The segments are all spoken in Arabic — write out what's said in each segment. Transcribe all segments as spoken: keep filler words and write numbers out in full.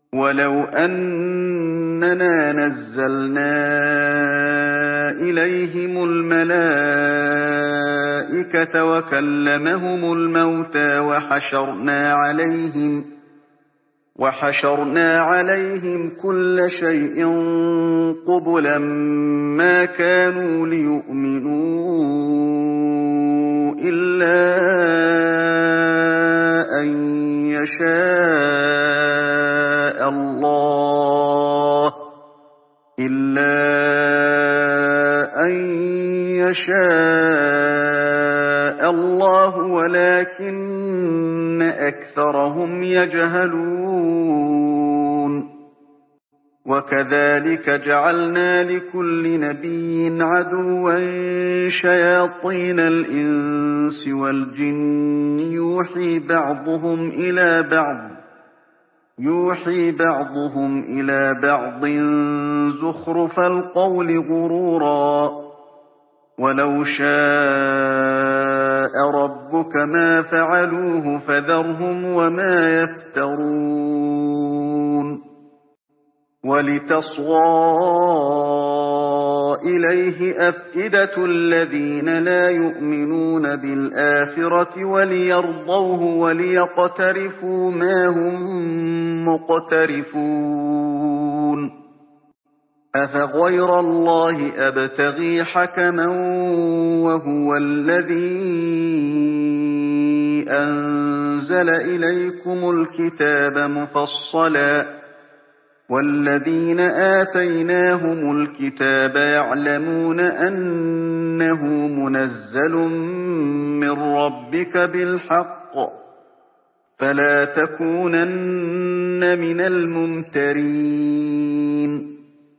وَلَوْ أَنَّنَا نَزَّلْنَا إِلَيْهِمُ الْمَلَائِكَةَ وَكَلَّمَهُمُ الْمَوْتَىٰ وَحَشَرْنَا عَلَيْهِمْ وَحَشَرْنَا عَلَيْهِمْ كُلَّ شَيْءٍ قُبُلًا مَّا كَانُوا لِيُؤْمِنُوا إِلَّا أَن يَشَاءَ اللَّهُ إِلَّا أَن يَشَاءَ اللَّهُ وَلَٰكِنَّ أَكْثَرَهُمْ يَجْهَلُونَ وَكَذَٰلِكَ جَعَلْنَا لِكُلِّ نَبِيٍّ عَدُوًّا شَيَاطِينَ الْإِنسِ وَالْجِنِّ يُوحِي بَعْضُهُمْ إِلَىٰ بَعْضٍ يُوحِي بَعْضُهُمْ إِلَىٰ بَعْضٍ زُخْرُفَ الْقَوْلِ غُرُورًا ۚ وَلَوْ شَاءَ رَبُّكَ مَا فَعَلُوهُ فَذَرْهُمْ وَمَا يَفْتَرُونَ وَلِتَصْغَىٰ إِلَيْهِ أَفْئِدَةُ الَّذِينَ لَا يُؤْمِنُونَ بِالْآخِرَةِ وَلِيَرْضَوْهُ وَلِيَقْتَرِفُوا مَا هُم مُّقْتَرِفُونَ أَفَغَيْرَ اللَّهِ أَبْتَغِي حَكَمًا وَهُوَ الَّذِي أَنزَلَ إِلَيْكُمُ الْكِتَابَ مُفَصَّلًا ۚ وَالَّذِينَ آتَيْنَاهُمُ الْكِتَابَ يَعْلَمُونَ أَنَّهُ مُنَزَّلٌ مِّن رَّبِّكَ بِالْحَقِّ ۖ فَلَا تَكُونَنَّ مِنَ الْمُمْتَرِينَ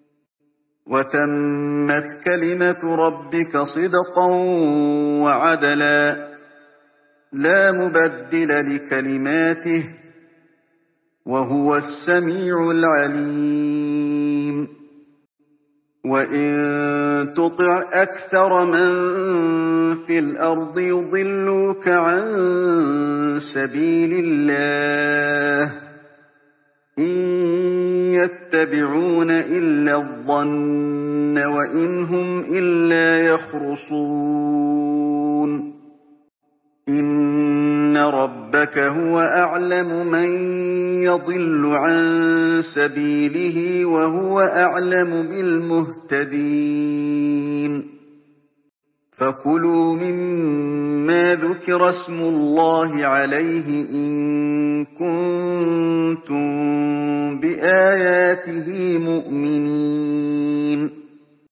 وَتَمَّتْ كَلِمَةُ رَبِّكَ صِدْقًا وَعَدْلًا ۚ لَّا مُبَدِّلَ لِكَلِمَاتِهِ ۚ وَهُوَ السَّمِيعُ الْعَلِيمُ وَإِن تُطِعْ أَكْثَرَ مَن فِي الْأَرْضِ يُضِلُّوكَ عَن سَبِيلِ اللَّهِ ۚ إِن يَتَّبِعُونَ إِلَّا الظَّنَّ وَإِنْ هُمْ إِلَّا يَخْرُصُونَ إِنَّ رَبَّكَ هُوَ أَعْلَمُ مَن يَضِلُّ عَن سَبِيلِهِ وَهُوَ أَعْلَمُ بِالْمُهْتَدِينَ فَكُلُوا مِمَّا ذُكِرَ اسْمُ اللَّهِ عَلَيْهِ إِن كُنتُم بِآيَاتِهِ مُؤْمِنِينَ